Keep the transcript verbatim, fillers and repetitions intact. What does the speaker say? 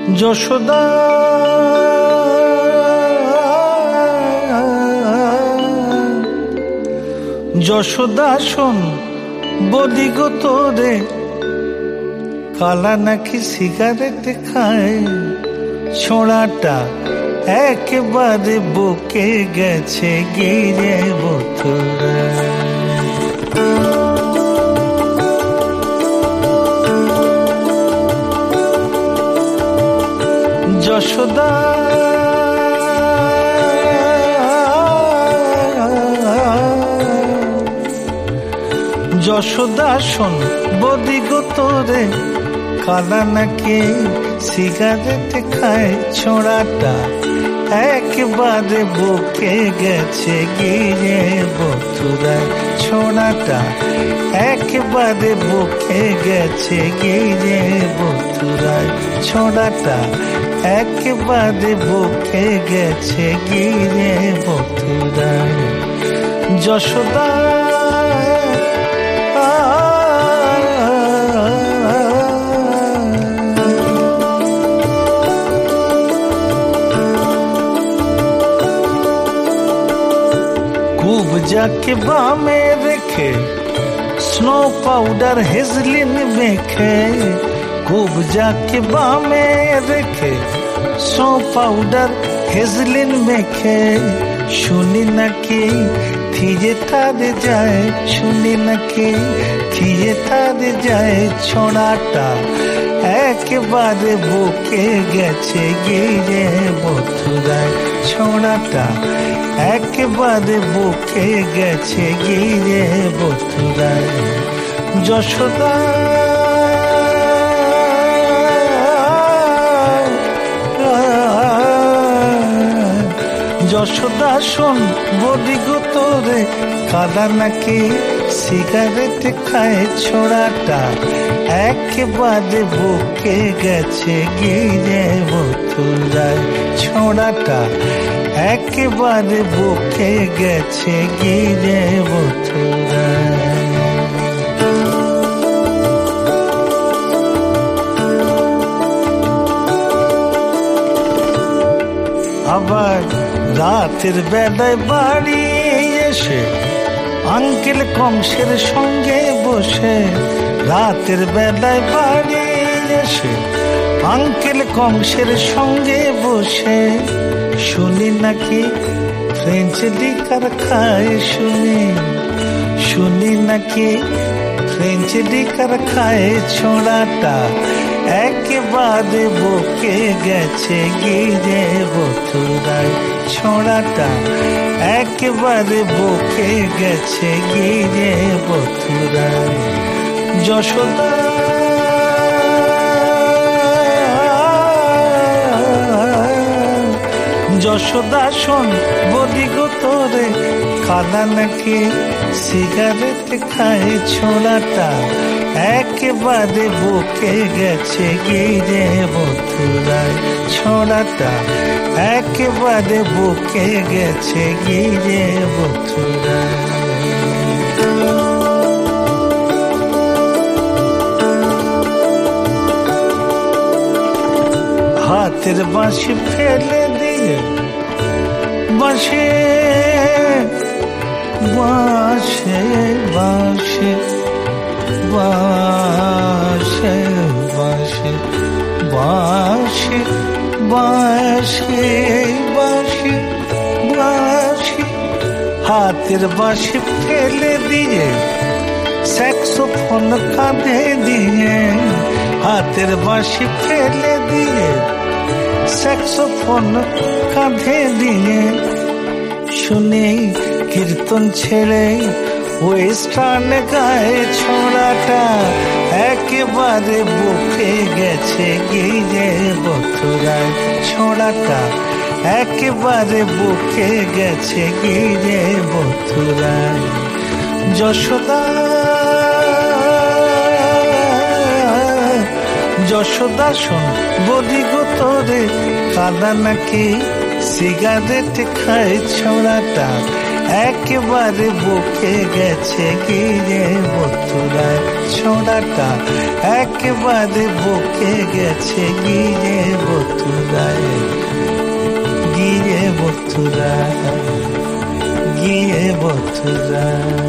যশোদা যশোদা শোন বলি গো তোরে, কালা নাকি সিগারেট খায়, ছোঁড়াটা একেবারে বুকে গেছে গিরে বোতলে। যশোদা যশোদা শোন বলি গো তোরে, কালা নাকি সিগারেট খায়, ছোঁড়াটা একেবারে বুকে গেছে গিরে বতুরায়, ছোঁড়াটা একেবারে বুকে গেছে গিরে বতুরায়, ছোঁড়াটা একেবারে বুকে গেছে গিরে বতুরায়। যশোদা खूब जाके बामे रेखे, स्नो पाउडर हेजलिन मेखे, खूब जाके बामे रेखे, स्नो पाउडर हेजलिन मेखे, শুনি নাকি থিয়েটারে যায়, শুনি নাকি থিয়েটারে যায়, ছোঁড়াটা একেবারে বুকে গেছে গিরে বতুরায়, ছোঁড়াটা একেবারে বুকে গেছে গিরে বতুরায়। যশোদা যশোদা শোন বলি গো তোরে, কালা নাকি সিগারেট খায়, ছোঁড়াটা একেবারে বুকে গেছে গিরে বতুরায়, ছোঁড়াটা একেবারে বুকে গেছে গিরে বতুরায়। আবার রাতের বেলায় বাড়ি এসে আঙ্কেল কংসের সঙ্গে বসে, রাতের বেলায় বাড়ি এসে আঙ্কেল কংসের সঙ্গে বসে, শুনি নাকি ফ্রেঞ্চ লিকার খায়, শুনি শুনি নাকি ফ্রেঞ্চ লিকার খায়, ছোঁড়াটা একেবারে বুকে গেছে গিরে বতুরায়, ছোঁড়াটা একেবারে বুকে গেছে গিরে বতুরায়। যশোদা যশোদা শোন বলি গো তোরে, কালা নাকি সিগারেট খায়, ছোঁড়াটা একেবারে বুকে গেছে গিরে বতুরায়, ছোঁড়াটা একেবারে বুকে গেছে গিরে বতুরায়। হাতের বাঁশি ফেলে দিয়ে, বাঁশে বাঁশে বাঁশে বাঁশে বাঁশে বাঁশে বাঁশে বাঁশে বাঁশে, হাতের বাঁশি ফেলে দিয়ে, স্যাক্সোফোন কাঁধে দিয়ে, হাতের বাঁশি ফেলে দিয়ে, স্যাক্সোফোন কাঁধে দিয়ে, শুনে কীর্তন ছেড়ে ওয়েস্টার্ন গায়ে, ছোঁড়াটা একেবারে বুকে গেছে গিরে বতুরায়, ছোঁড়াটা একেবারে বুকে গেছে গিরে বতুরায়। যশোদা যশোদা শোন বলি গো তোরে, কালা নাকি সিগারেট খায়, ছোঁড়াটা একেবারে বুকে গেছে গিরে বতুরায়, ছোঁড়াটা একেবারে বুকে গেছে গিরে বতুরায়। মথুরা, গিয়ে মথুরা।